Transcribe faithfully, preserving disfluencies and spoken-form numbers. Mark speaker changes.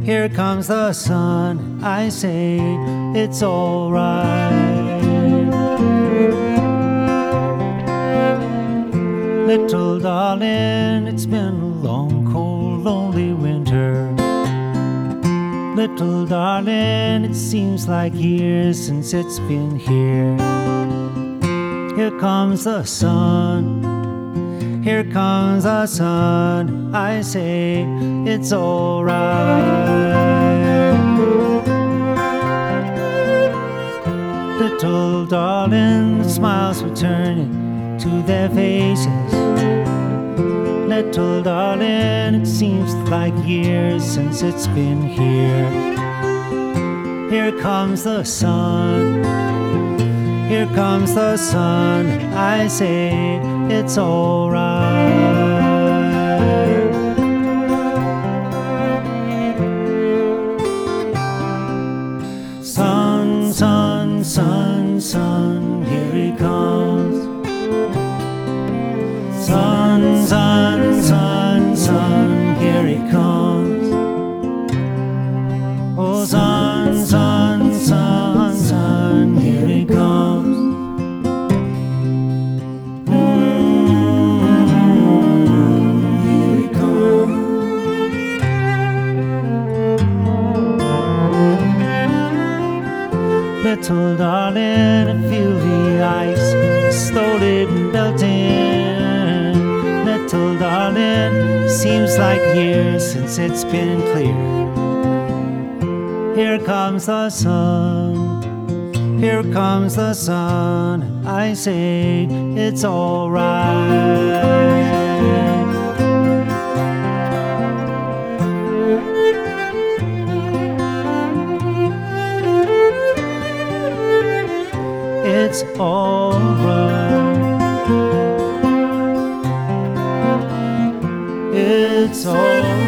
Speaker 1: Here comes the sun, I say it's alright. Little darling, it's been a long, cold, lonely winter. Little darling, it seems like years since it's been here. Here comes the sun, here comes the sun, I say it's alright. Little darling, the smiles returning to their faces. Little darling, it seems like years since it's been here. Here comes the sun, here comes the sun, I say it's alright. Sun, sun, sun, sun, here he comes. Sun, sun, sun, sun, here he comes. Oh, sun, sun, sun, sun, here he comes. Mm-hmm, here he comes. Little darling, I feel the ice slowly melting. Little darling, seems like years since it's been clear. Here comes the sun, here comes the sun, I say it's alright. It's alright. It's alright.